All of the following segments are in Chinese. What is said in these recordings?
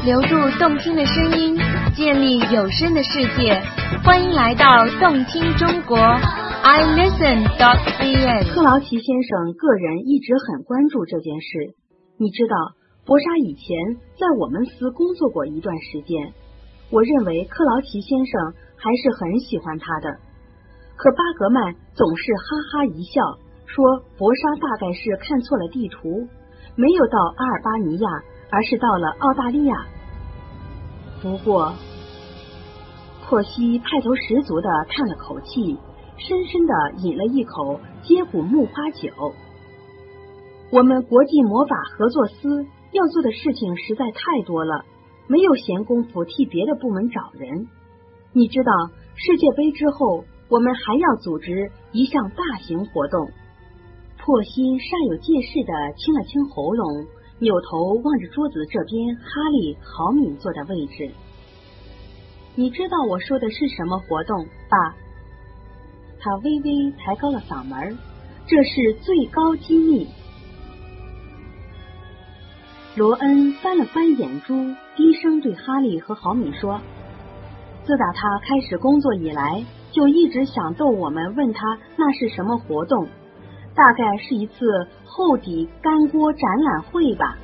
留住动听的声音，建立有声的世界。欢迎来到动听中国 iListen.cn。 克劳奇先生个人一直很关注这件事。你知道，博莎以前在我们司工作过一段时间，我认为克劳奇先生还是很喜欢他的。可巴格曼总是哈哈一笑，说博莎大概是看错了地图，没有到阿尔巴尼亚，而是到了澳大利亚。不过珀西派头十足地叹了口气，深深地饮了一口接骨木花酒。我们国际魔法合作司要做的事情实在太多了，没有闲工夫替别的部门找人。你知道，世界杯之后我们还要组织一项大型活动。珀西煞有介事地清了清喉咙，扭头望着桌子这边哈利、豪敏坐的位置。你知道我说的是什么活动，爸？他微微抬高了嗓门，这是最高机密。罗恩翻了翻眼珠，低声对哈利和豪敏说，自打他开始工作以来，就一直想逗我们，问他那是什么活动，大概是一次厚底干锅展览会吧。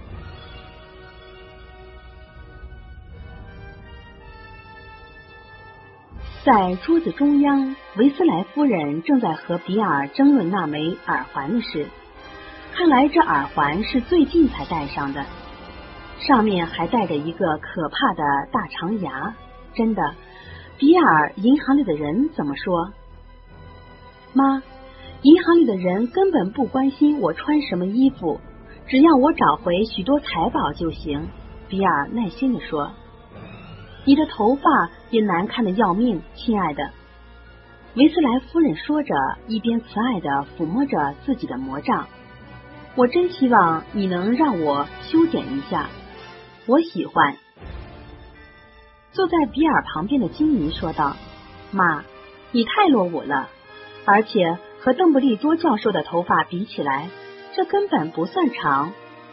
在桌子中央，维斯莱夫人正在和比尔争论那枚耳环的事。看来这耳环是最近才戴上的，上面还带着一个可怕的大长牙。真的，比尔银行里的人怎么说？妈，银行里的人根本不关心我穿什么衣服，只要我找回许多财宝就行。比尔耐心地说，你的头发也难看得要命，亲爱的。维斯莱夫人说着，一边慈爱地抚摸着自己的魔杖。我真希望你能让我修剪一下，我喜欢。坐在比尔旁边的金妮说道，妈，你太落伍了，而且和邓布利多教授的头发比起来，这根本不算长。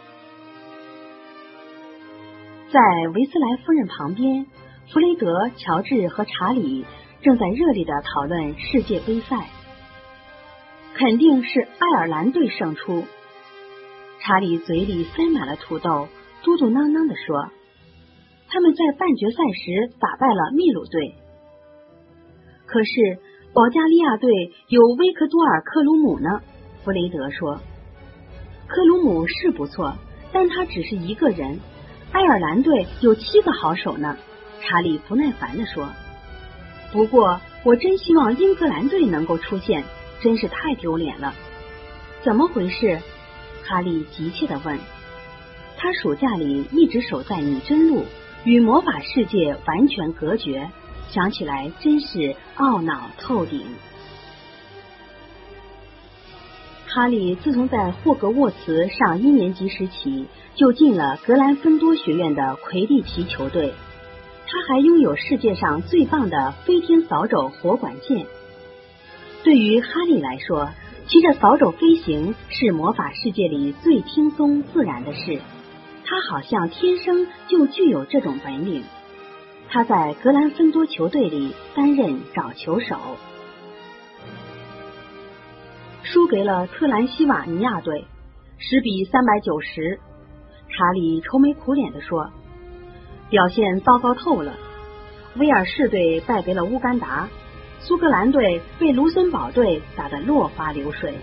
在维斯莱夫人旁边，弗雷德、乔治和查理正在热烈地讨论世界杯赛。肯定是爱尔兰队胜出。查理嘴里塞满了土豆，嘟嘟囔囔地说，他们在半决赛时打败了秘鲁队。可是保加利亚队有维克多尔·克鲁姆呢，弗雷德说。克鲁姆是不错，但他只是一个人，爱尔兰队有7个好手呢，查理不耐烦地说。不过我真希望英格兰队能够出现，真是太丢脸了。怎么回事？哈利急切地问。他暑假里一直守在拟真路，与魔法世界完全隔绝，想起来真是懊恼透顶。哈利自从在霍格沃茨上1年级时起，就进了格兰芬多学院的魁地奇球队。他还拥有世界上最棒的飞天扫帚火管剑。对于哈利来说，骑着扫帚飞行是魔法世界里最轻松自然的事，他好像天生就具有这种本领。他在格兰芬多球队里担任找球手，输给了特兰西瓦尼亚队10比390。查理愁眉苦脸地说，表现糟糕透了。威尔士队败给了乌干达，苏格兰队被卢森堡队打得落花流水。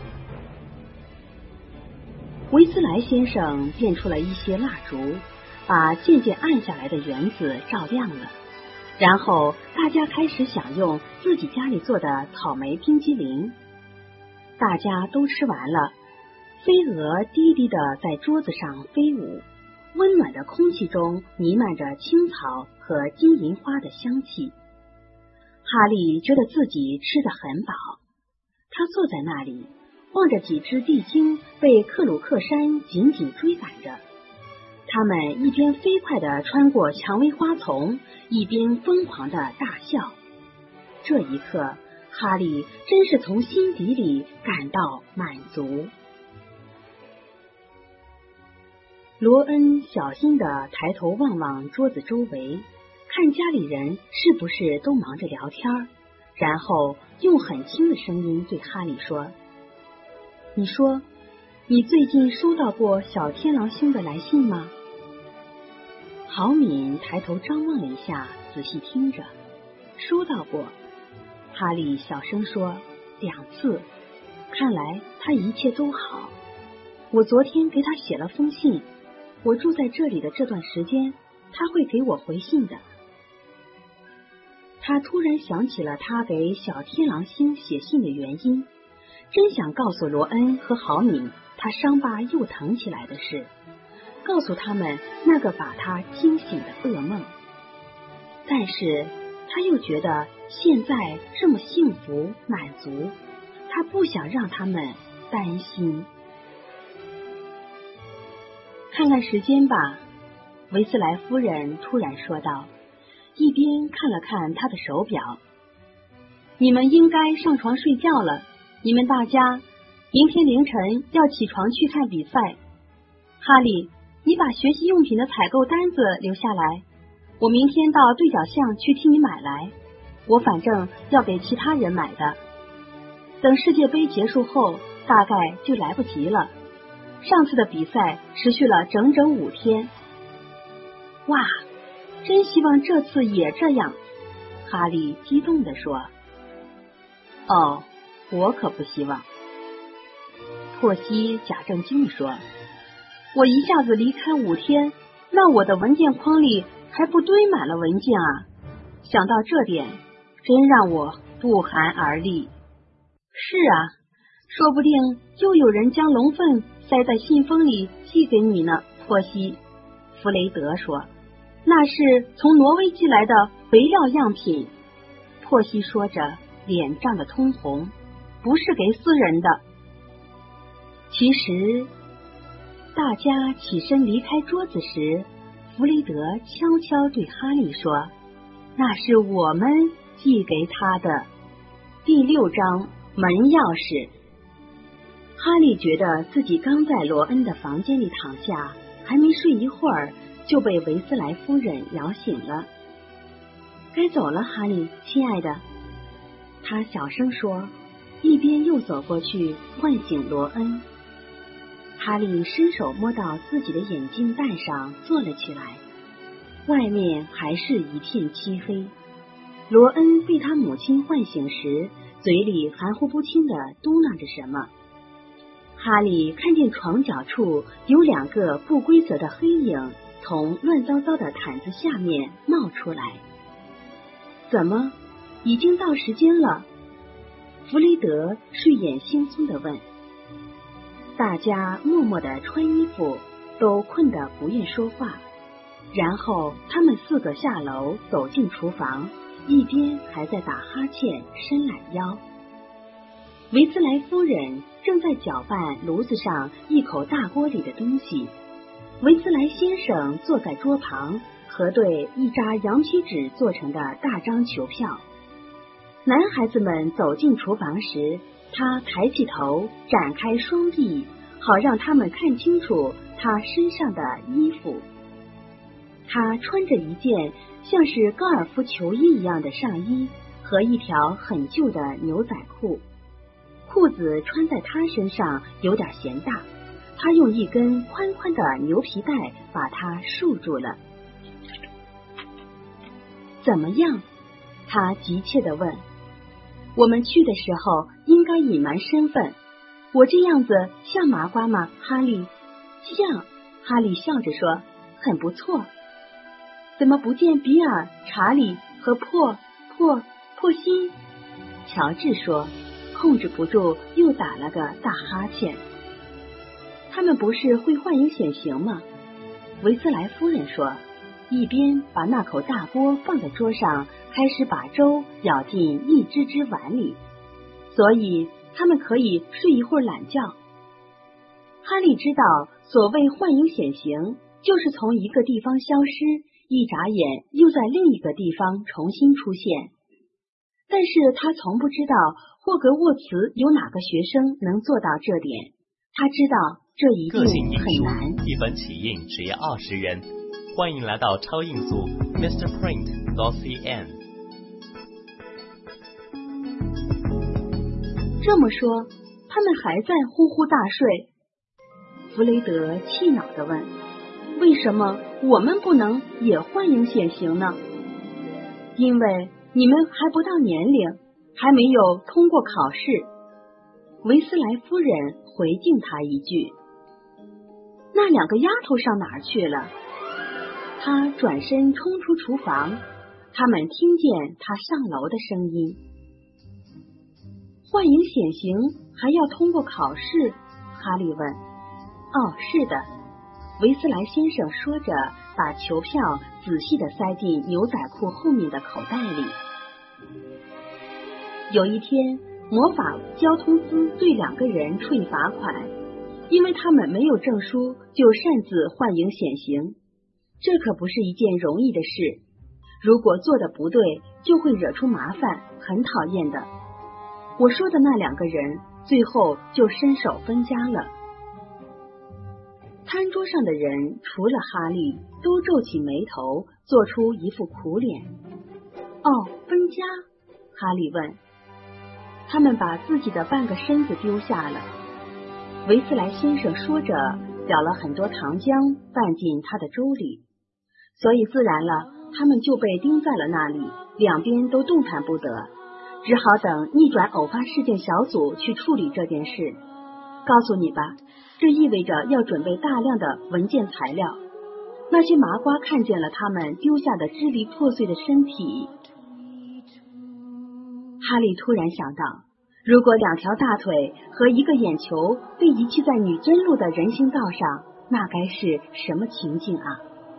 维斯莱先生变出了一些蜡烛，把渐渐暗下来的园子照亮了。然后大家开始享用自己家里做的草莓冰激凌。大家都吃完了，飞蛾低低地在桌子上飞舞，温暖的空气中弥漫着青草和金银花的香气。哈利觉得自己吃得很饱，他坐在那里，望着几只地精被克鲁克山紧紧追赶着。他们一边飞快地穿过蔷薇花丛，一边疯狂地大笑。这一刻，哈利真是从心底里感到满足。 罗恩小心地抬头望望桌子周围，看家里人是不是都忙着聊天，然后用很轻的声音对哈利说：“你说，你最近收到过小天狼星的来信吗？”郝敏抬头张望了一下，仔细听着，收到过。哈利小声说：“2次，看来他一切都好。我昨天给他写了封信，我住在这里的这段时间，他会给我回信的。”他突然想起了他给小天狼星写信的原因，真想告诉罗恩和郝敏他伤疤又疼起来的事，告诉他们那个把他惊醒的噩梦。但是他又觉得现在这么幸福满足，他不想让他们担心。看看时间吧，维斯莱夫人突然说道，一边看了看她的手表。你们应该上床睡觉了，你们大家明天凌晨要起床去看比赛。哈利，你把学习用品的采购单子留下来，我明天到对角巷去替你买来，我反正要给其他人买的。等世界杯结束后，大概就来不及了。上次的比赛持续了整整5天。哇，真希望这次也这样，哈利激动地说。哦，我可不希望。珀西假正经地说，我一下子离开5天，那我的文件筐里还不堆满了文件啊！想到这点，真让我不寒而栗。是啊，说不定又有人将龙粪塞在信封里寄给你呢，珀西。弗雷德说，那是从挪威寄来的肥料样品。珀西说着，脸涨得通红，不是给私人的。其实，大家起身离开桌子时，弗雷德悄悄对哈利说，那是我们寄给他的。第6章，门钥匙。哈利觉得自己刚在罗恩的房间里躺下，还没睡一会儿，就被维斯莱夫人摇醒了。该走了，哈利，亲爱的，他小声说，一边又走过去唤醒罗恩。哈利伸手摸到自己的眼镜带上，坐了起来。外面还是一片漆黑。罗恩被他母亲唤醒时，嘴里含糊不清地嘟囔着什么。哈利看见床角处有2个不规则的黑影从乱糟糟的毯子下面冒出来。怎么，已经到时间了？弗雷德睡眼惺忪地问。大家默默地穿衣服，都困得不愿说话。然后他们4个下楼走进厨房，一边还在打哈欠伸懒腰。维斯莱夫人正在搅拌炉子上一口大锅里的东西，维斯莱先生坐在桌旁，核对一扎羊皮纸做成的大张球票。男孩子们走进厨房时，他抬起头，展开双臂，好让他们看清楚他身上的衣服。他穿着一件像是高尔夫球衣一样的上衣和一条很旧的牛仔裤，裤子穿在他身上有点嫌大，他用一根宽宽的牛皮带把它束住了。怎么样？他急切地问。我们去的时候应该隐瞒身份。我这样子像麻瓜吗，哈利？像，哈利笑着说，很不错。怎么不见比尔、查理和珀西？乔治说，控制不住又打了个大哈欠。他们不是会幻影显形吗？维斯莱夫人说，一边把那口大锅放在桌上，开始把粥舀进一只只碗里，所以他们可以睡一会儿懒觉。哈利知道，所谓幻影显形，就是从一个地方消失，一眨眼又在另一个地方重新出现。但是他从不知道霍格沃茨有哪个学生能做到这点， 他知道这一定个性印书很难。 一本起印只要20元，欢迎来到超印速 mrprint.cn。 这么说，他们还在呼呼大睡。弗雷德气恼地问，为什么我们不能也欢迎显行呢？因为你们还不到年龄，还没有通过考试。维斯莱夫人回敬他一句。那2个丫头上哪儿去了？他转身冲出厨房，他们听见他上楼的声音。幻影显形还要通过考试？哈利问。哦，是的，维斯莱先生说着，把球票仔细地塞进牛仔裤后面的口袋里。有一天，魔法交通司对2个人处以罚款，因为他们没有证书就擅自幻影显形，这可不是一件容易的事。如果做的不对，就会惹出麻烦，很讨厌的。我说的那2个人最后就身首分家了。餐桌上的人除了哈利，都皱起眉头，做出一副苦脸。哦，分家？哈利问。他们把自己的半个身子丢下了。维斯莱先生说着，舀了很多糖浆拌进他的粥里，所以自然了，他们就被钉在了那里，两边都动弹不得，只好等逆转偶发事件小组去处理这件事。告诉你吧，这意味着要准备大量的文件材料。那些麻瓜看见了他们丢下的支离破碎的身体。哈利突然想到，如果2条大腿和1个眼球被遗弃在女真路的人行道上，那该是什么情景啊？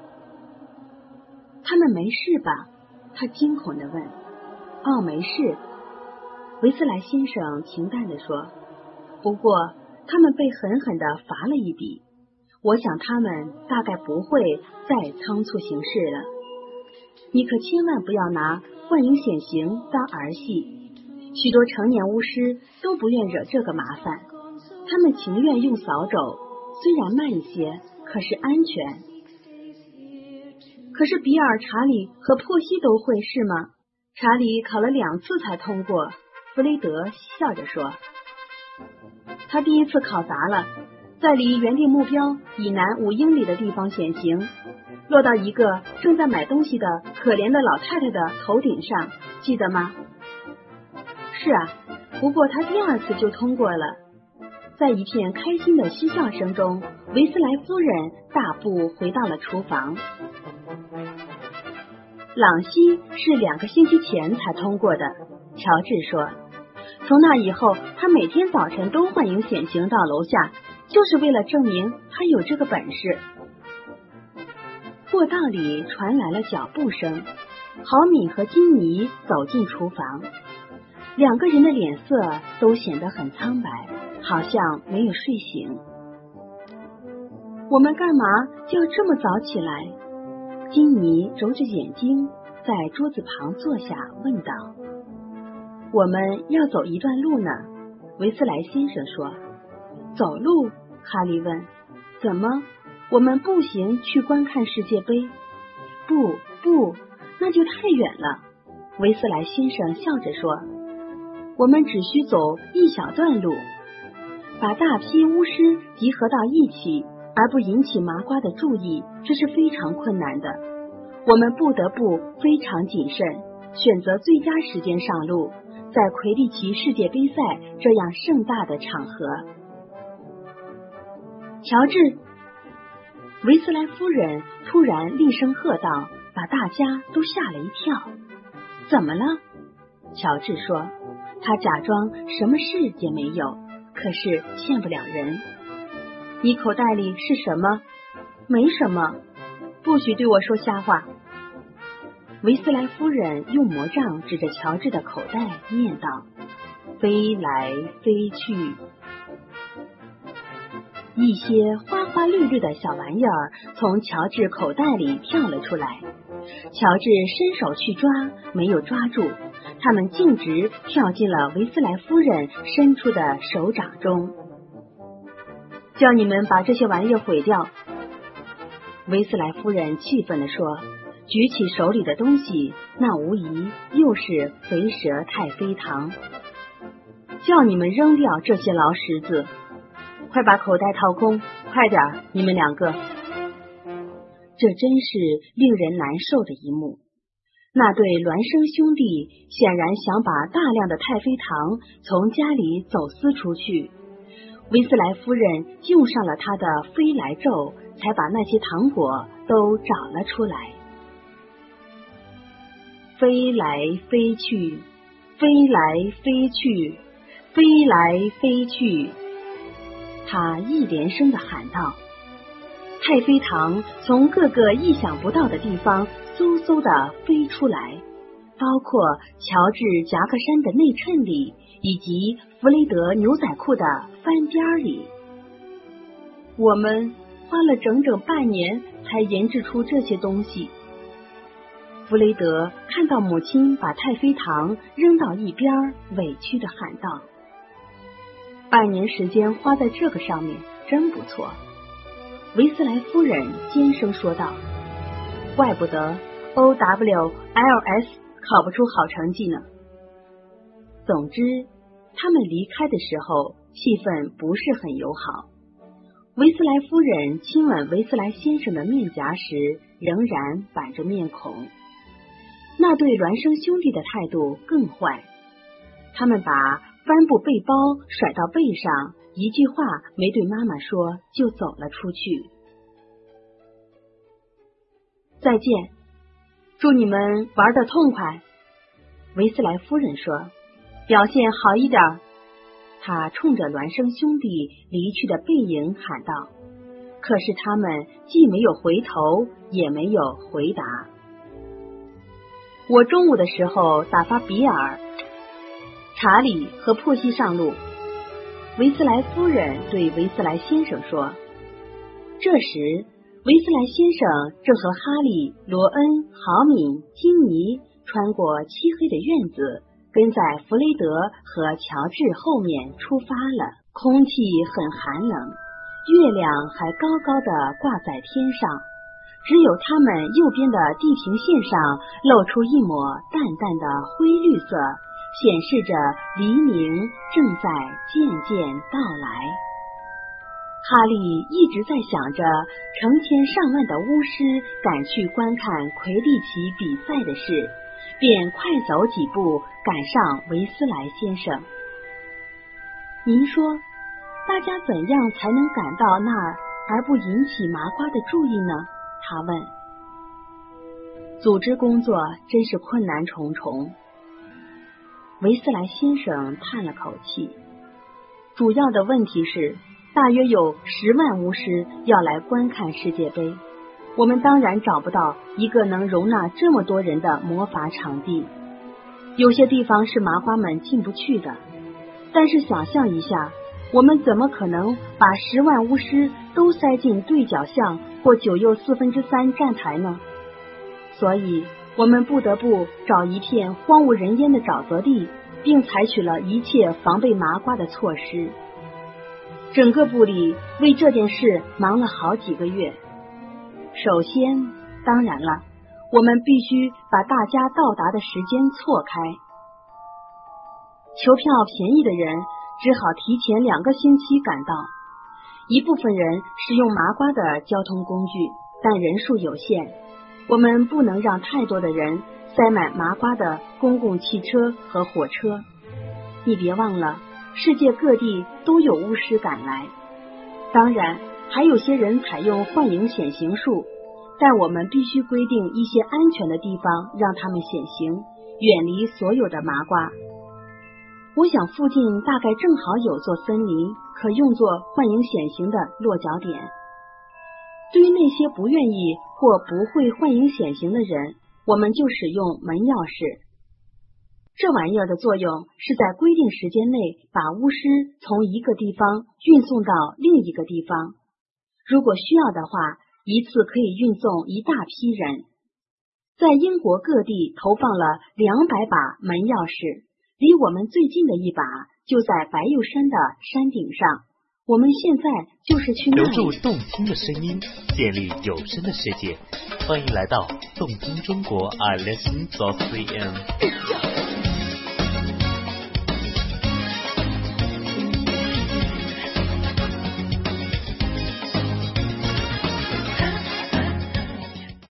他们没事吧？他惊恐地问。哦，没事，维斯莱先生平淡地说。不过他们被狠狠地罚了一笔，我想他们大概不会再仓促行事了。你可千万不要拿幻影显形当儿戏，许多成年巫师都不愿惹这个麻烦，他们情愿用扫帚，虽然慢一些，可是安全。可是比尔、查理和珀西都会是吗？查理考了2次才通过，弗雷德笑着说。他第一次考砸了，在离原定目标以南5英里的地方显形，落到一个正在买东西的可怜的老太太的头顶上，记得吗？是啊，不过他第2次就通过了。在一片开心的嬉笑声中，维斯莱夫人大步回到了厨房。朗西是2个星期前才通过的，乔治说。从那以后，他每天早晨都幻影显形到楼下，就是为了证明他有这个本事。过道里传来了脚步声，豪敏和金妮走进厨房，2个人的脸色都显得很苍白，好像没有睡醒。我们干嘛就要这么早起来？金妮揉着眼睛在桌子旁坐下，问道。我们要走一段路呢，维斯莱先生说。走路？哈利问。怎么？我们步行去观看世界杯？不，那就太远了。维斯莱先生笑着说。我们只需走一小段路，把大批巫师集合到一起，而不引起麻瓜的注意，这是非常困难的。我们不得不非常谨慎，选择最佳时间上路，在魁地奇世界杯赛这样盛大的场合。乔治！维斯莱夫人突然厉声喝道，把大家都吓了一跳。怎么了？乔治说。他假装什么事也没有，可是骗不了人。你口袋里是什么？没什么。不许对我说瞎话。维斯莱夫人用魔杖指着乔治的口袋念道，飞来飞去。一些花花绿绿的小玩意儿从乔治口袋里跳了出来，乔治伸手去抓，没有抓住，它们径直跳进了维斯莱夫人伸出的手掌中。 叫你们把这些玩意儿毁掉。维斯莱夫人气愤地说，举起手里的东西，那无疑又是肥蛇太妃糖。叫你们扔掉这些老石子，快把口袋掏空，快点，你们两个。这真是令人难受的一幕。那对孪生兄弟显然想把大量的太妃糖从家里走私出去。维斯莱夫人用上了她的飞来咒，才把那些糖果都找了出来。飞来飞去，飞来飞去，飞来飞去，她一连声地喊道。太妃糖从各个意想不到的地方嗖嗖地飞出来，包括乔治夹克衫的内衬里，以及弗雷德牛仔裤的翻边里。我们花了整整半年才研制出这些东西。弗雷德看到母亲把太妃糖扔到一边，委屈地喊道：半年时间花在这个上面，真不错。维斯莱夫人尖声说道，怪不得 OWLS 考不出好成绩呢。总之，他们离开的时候气氛不是很友好。维斯莱夫人亲吻维斯莱先生的面颊时仍然板着面孔。那对孪生兄弟的态度更坏，他们把帆布背包甩到背上，一句话没对妈妈说就走了出去。再见，祝你们玩得痛快。维斯莱夫人说，表现好一点。她冲着孪生兄弟离去的背影喊道，可是他们既没有回头，也没有回答。我中午的时候打发比尔、查理和珀西上路。维斯莱夫人对维斯莱先生说。这时，维斯莱先生正和哈利、罗恩、豪敏、金妮穿过漆黑的院子，跟在弗雷德和乔治后面出发了。空气很寒冷，月亮还高高的挂在天上，只有他们右边的地平线上露出一抹淡淡的灰绿色，显示着黎明正在渐渐到来。哈利一直在想着成千上万的巫师赶去观看魁地奇比赛的事，便快走几步赶上维斯莱先生。您说，大家怎样才能赶到那儿而不引起麻瓜的注意呢？他问。组织工作真是困难重重。维斯莱先生叹了口气。主要的问题是，大约有10万巫师要来观看世界杯，我们当然找不到一个能容纳这么多人的魔法场地。有些地方是麻瓜们进不去的，但是想象一下，我们怎么可能把10万巫师都塞进对角巷或9又3/4站台呢？所以我们不得不找一片荒无人烟的沼泽地，并采取了一切防备麻瓜的措施。整个部里为这件事忙了好几个月。首先，当然了，我们必须把大家到达的时间错开。求票便宜的人只好提前2个星期赶到。一部分人使用麻瓜的交通工具，但人数有限，我们不能让太多的人塞满麻瓜的公共汽车和火车。你别忘了，世界各地都有巫师赶来，当然还有些人采用幻影显形术，但我们必须规定一些安全的地方让他们显形，远离所有的麻瓜。我想附近大概正好有座森林，可用作幻影显形的落脚点。对于那些不愿意或不会幻影显形的人，我们就使用门钥匙。这玩意儿的作用是在规定时间内把巫师从一个地方运送到另一个地方。如果需要的话，一次可以运送一大批人。在英国各地投放了200把门钥匙，离我们最近的一把就在白玉山的山顶上。 我们现在就是去那留里。 住动听的声音，建立有声的世界。欢迎来到动听中国 ，I listen to 3M。